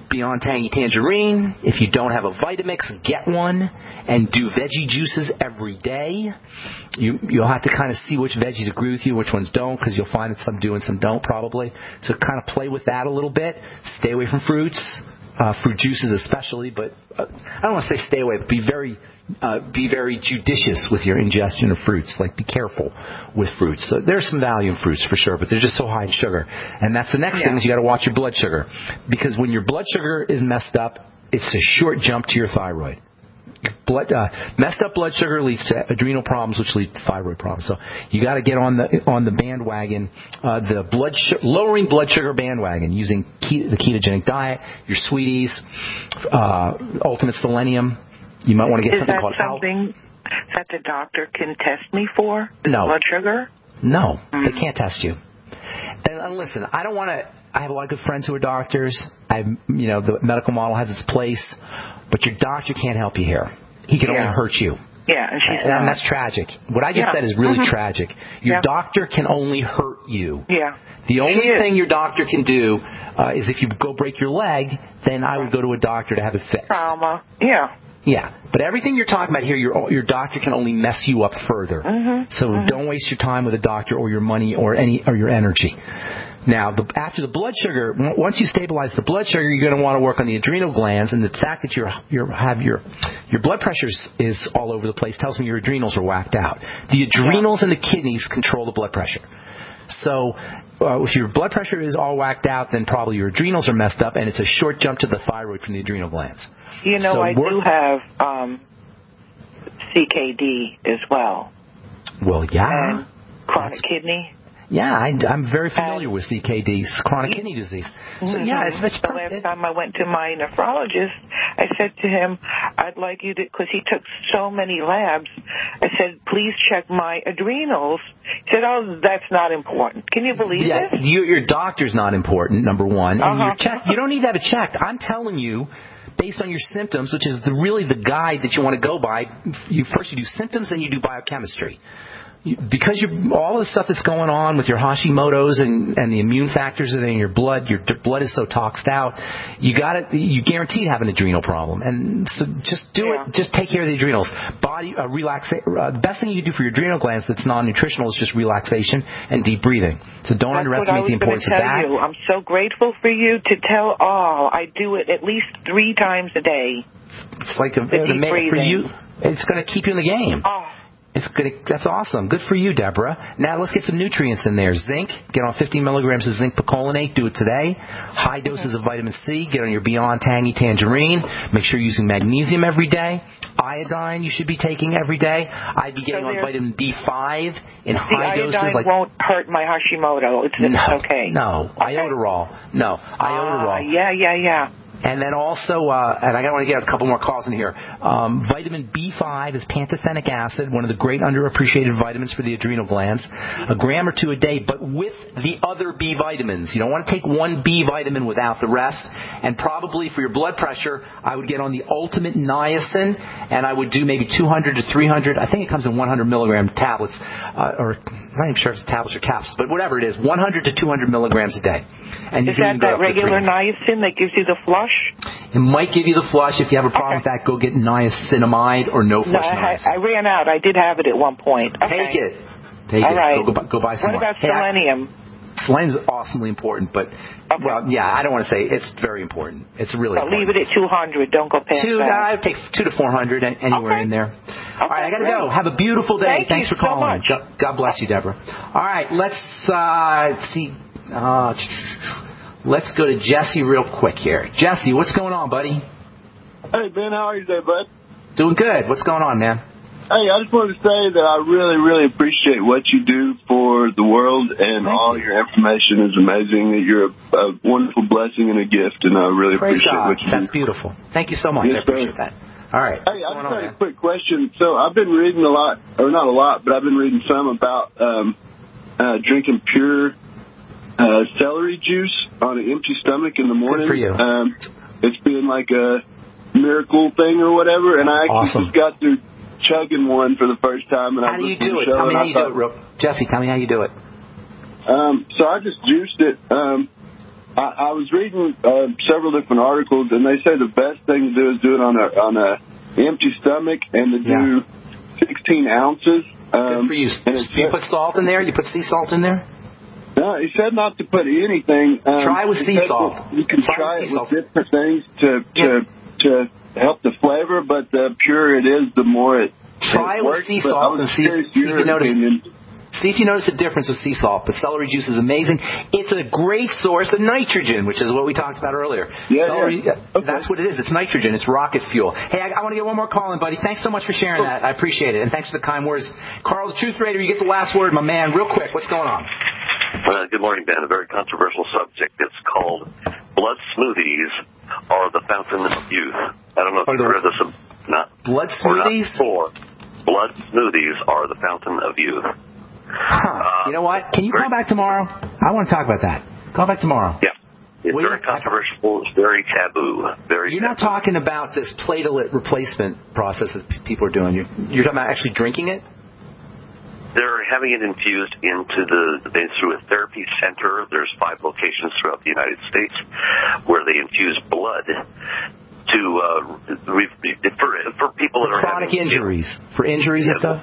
Beyond Tangy Tangerine. If you don't have a Vitamix, get one. And do veggie juices every day. You, you'll have to kind of see which veggies agree with you, which ones don't, because you'll find that some do and some don't probably. So kind of play with that a little bit. Stay away from fruits, uh, fruit juices especially. But uh, I don't want to say stay away, but be very, uh, be very judicious with your ingestion of fruits. Like be careful with fruits. So there's some value in fruits for sure, but they're just so high in sugar. And that's the next yeah. thing is you got to watch your blood sugar, because when your blood sugar is messed up, it's a short jump to your thyroid. Blood, uh, messed up blood sugar leads to adrenal problems, which lead to thyroid problems. So you got to get on the on the bandwagon, uh, the blood sh- lowering blood sugar bandwagon, using ke- the ketogenic diet, your sweeties, uh, Ultimate Selenium. You might want to get Is something that called something that the doctor can test me for? No. Blood sugar? No, mm. they can't test you. And, and listen, I don't want to. I have a lot of good friends who are doctors. I, you know, the medical model has its place. But your doctor can't help you here. He can yeah. only hurt you. Yeah, and she's and, not. and that's tragic. What I just yeah. said is really mm-hmm. tragic. Your yeah. doctor can only hurt you. Yeah. The only thing your doctor can do uh, is if you go break your leg, then I would go to a doctor to have it fixed. Trauma. Yeah. Yeah. But everything you're talking about here, your your doctor can only mess you up further. Mm-hmm. So mm-hmm. don't waste your time with a doctor or your money or any or your energy. Now, the, after the blood sugar, once you stabilize the blood sugar, you're going to want to work on the adrenal glands, and the fact that you're, you're have your your blood pressure is all over the place tells me your adrenals are whacked out. The adrenals and the kidneys control the blood pressure. So uh, if your blood pressure is all whacked out, then probably your adrenals are messed up, and it's a short jump to the thyroid from the adrenal glands. You know, so I do have um, C K D as well. Well, yeah. And chronic That's, kidney. Yeah, I, I'm very familiar with C K D, chronic kidney disease. So, mm-hmm. yeah, it's, it's the last time I went to my nephrologist, I said to him, I'd like you to, because he took so many labs, I said, please check my adrenals. He said, oh, that's not important. Can you believe yeah, this? You, your doctor's not important, number one. And uh-huh. your check, you don't need to have it checked. I'm telling you, based on your symptoms, which is the, really the guide that you want to go by, you first you do symptoms, then you do biochemistry. Because you're, all the stuff that's going on with your Hashimoto's and, and the immune factors that are in your blood, your blood is so toxed out, you got it. You guaranteed have an adrenal problem, and so just do yeah. it. Just take care of the adrenals. Body uh, relax. Uh, the best thing you do for your adrenal glands that's non-nutritional is just relaxation and deep breathing. So don't that's underestimate the importance tell of that. You. I'm so grateful for you to tell all. I do it at least three times a day. It's like a, the the, deep the, breathing. for you. It's going to keep you in the game. Oh. It's good. That's awesome. Good for you, Deborah. Now let's get some nutrients in there. Zinc. Get on fifteen milligrams of zinc picolinate. Do it today. High doses of vitamin C. Get on your Beyond Tangy Tangerine. Make sure you're using magnesium every day. Iodine you should be taking every day. I'd be getting so on vitamin B five in the high doses. Iodine like won't hurt my Hashimoto. It's, no, it's okay. No. Okay. Iodoral. No. Iodoral. Uh, yeah, yeah, yeah. And then also, uh, and I want to get a couple more calls in here. Um, vitamin B five is pantothenic acid, one of the great underappreciated vitamins for the adrenal glands. A gram or two a day, but with the other B vitamins. You don't want to take one B vitamin without the rest. And probably for your blood pressure, I would get on the Ultimate Niacin, and I would do maybe two hundred to three hundred. I think it comes in one hundred milligram tablets, uh, or I'm not even sure if it's tablets or caps, but whatever it is, one hundred to two hundred milligrams a day. And is that that regular niacin that gives you the flush? It might give you the flush. If you have a problem okay. with that, go get niacinamide or no flush no, I, niacin. I ran out. I did have it at one point. Okay. Take it. Take All it. Right. Go, go, go buy some what more. What about hey, selenium? I, selenium is awesomely important, but, okay. well, yeah, I don't want to say it's very important. It's really so important. leave it at two hundred. Don't go past two, that. I would take two to four hundred anywhere okay. in there. Okay, All right, I got to go. Have a beautiful day. Thank Thanks you for calling. So much. God, God bless you, Deborah. All right, let's uh, see. Uh, let's go to Jesse real quick here. Jesse, what's going on, buddy? Hey, Ben, how are you today, bud? Doing good. What's going on, man? Hey, I just wanted to say that I really, really appreciate what you do for the world, and Thank all you. your information is amazing. You're a, a wonderful blessing and a gift, and I really Praise appreciate God. what you That's do. That's beautiful. Thank you so much. Yes, I appreciate sir. that. All right. Hey, I just on, had man? a quick question. So I've been reading a lot, or not a lot, but I've been reading some about um, uh, drinking pure uh, celery juice on an empty stomach in the morning. Good for you. Um, it's been like a miracle thing or whatever, and That's I actually awesome. just got through chugging one for the first time. And how I do you do it? Tell me how you do it, real. Jesse, tell me how you do it. Um, so I just juiced it. Um, I, I was reading uh, several different articles, and they say the best thing to do is do it on a on a empty stomach and to do yeah. sixteen ounces. Um, Good for you. And you put salt in there? You put sea salt in there? No, he said not to put anything. Um, try with sea salt. You can try, try it with salt. different things to to yeah. to help the flavor, but the purer it is, the more it Try it with sea salt and see, see if you notice. See if you notice a difference with sea salt. But celery juice is amazing. It's a great source of nitrogen, which is what we talked about earlier. Yeah, celery, yeah. Okay. That's what it is. It's nitrogen. It's rocket fuel. Hey, I, I want to get one more call in, buddy. Thanks so much for sharing that. I appreciate it. And thanks for the kind words. Carl, the Truth Raider, you get the last word, my man. Real quick, what's going on? Uh, good morning, Ben. A very controversial subject. It's called blood smoothies are the fountain of youth. I don't know if you've heard this. Not, blood smoothies? Or blood smoothies are the fountain of youth. Huh. Uh, you know what? Can you call back tomorrow? I want to talk about that. Call back tomorrow. Yeah. It's well, very controversial. It's very taboo. Very You're taboo. not talking about this platelet replacement process that p- people are doing. You're, you're talking about actually drinking it? They're having it infused into the, through a therapy center. There's five locations throughout the United States where they infuse blood to, uh, for, for people that for are chronic having injuries. For injuries yeah, and stuff?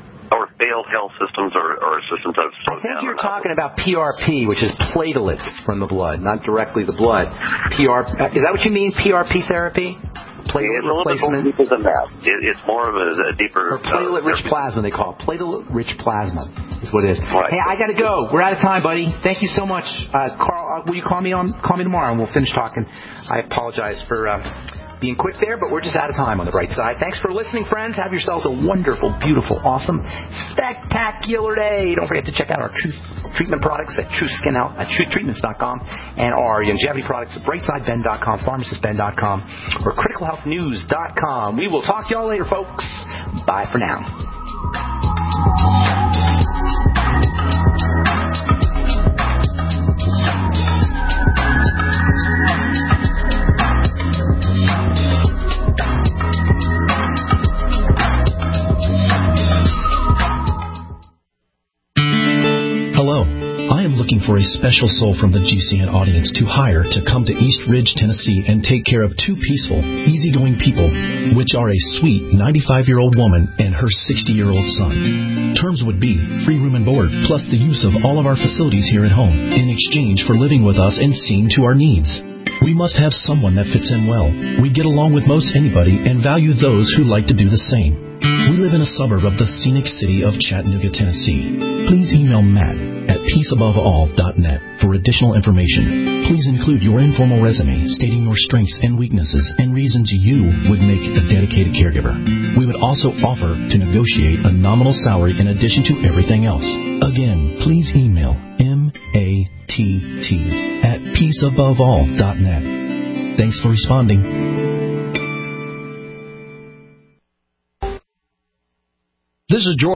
Or failed health systems or, or systems that have slowed I think down you're talking about P R P, which is platelets from the blood, not directly the blood. P R Is that what you mean, P R P therapy? Platelet it's a little replacement? bit more deeper than that. It, it's more of a, a deeper... Or platelet-rich uh, plasma, they call it. Platelet-rich plasma is what it is. Right. Hey, I got to go. We're out of time, buddy. Thank you so much. Uh, Carl, will you call me on? Call me tomorrow, and we'll finish talking. I apologize for... Uh, being quick there, but we're just out of time on the bright side. Thanks for listening, friends. Have yourselves a wonderful, beautiful, awesome, spectacular day. Don't forget to check out our Truth Treatment products at Truth Skin Health at truth treatments dot com and our longevity products at brightside ben dot com, pharmacist ben dot com, or critical health news dot com. We will talk to y'all later, folks. Bye for now. Looking for a special soul from the G C N audience to hire to come to East Ridge, Tennessee and take care of two peaceful, easygoing people, which are a sweet ninety-five-year-old woman and her sixty-year-old son. Terms would be free room and board, plus the use of all of our facilities here at home in exchange for living with us and seeing to our needs. We must have someone that fits in well. We get along with most anybody and value those who like to do the same. We live in a suburb of the scenic city of Chattanooga, Tennessee. Please email Matt at peace above all dot net for additional information. Please include your informal resume stating your strengths and weaknesses and reasons you would make a dedicated caregiver. We would also offer to negotiate a nominal salary in addition to everything else. Again, please email M A T T at peace above all dot net. Thanks for responding. This is George.